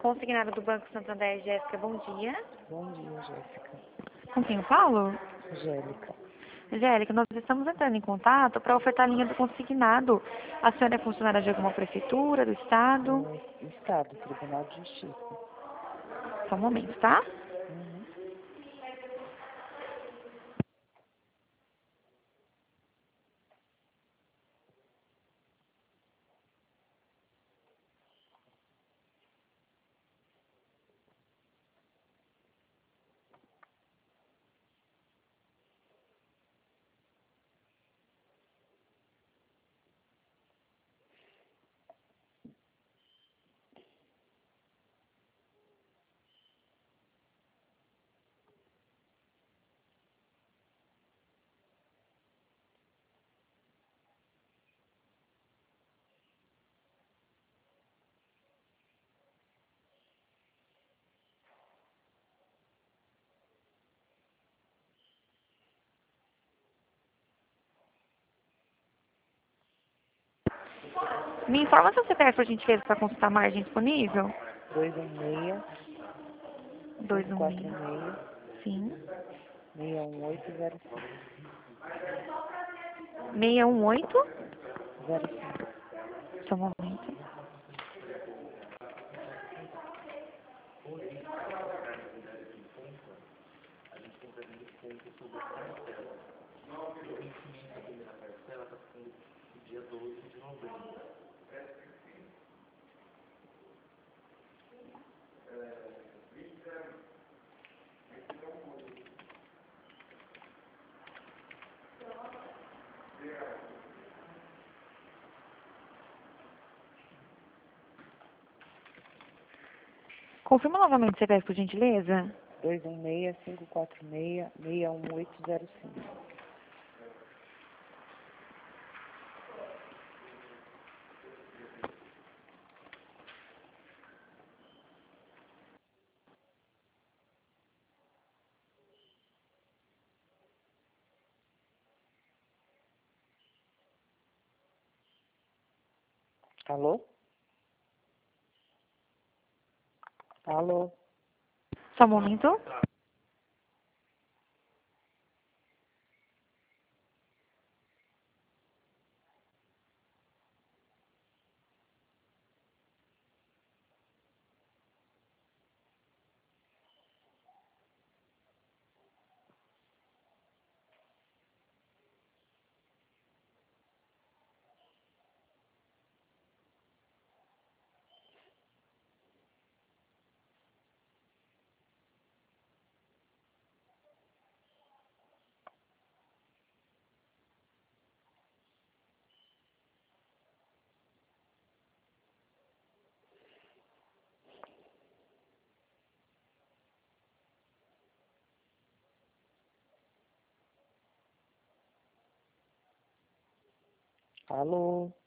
Consignada do Banco Santander, Jéssica, bom dia. Bom dia, Jéssica. Com quem eu falo? Angélica. Angélica, nós estamos entrando em contato para ofertar a linha do consignado. A senhora é funcionária de alguma prefeitura, do estado? Estado, Tribunal de Justiça. Só um momento, tá? Uhum. Me informa seu CPF, por gentileza, para consultar a margem disponível. 216 216. 546 Sim. 61805. 618. 05. Só um momento. Confirma novamente o CPF, por gentileza. 216 546 61805. Alô? Alô? Só um momento. Alô?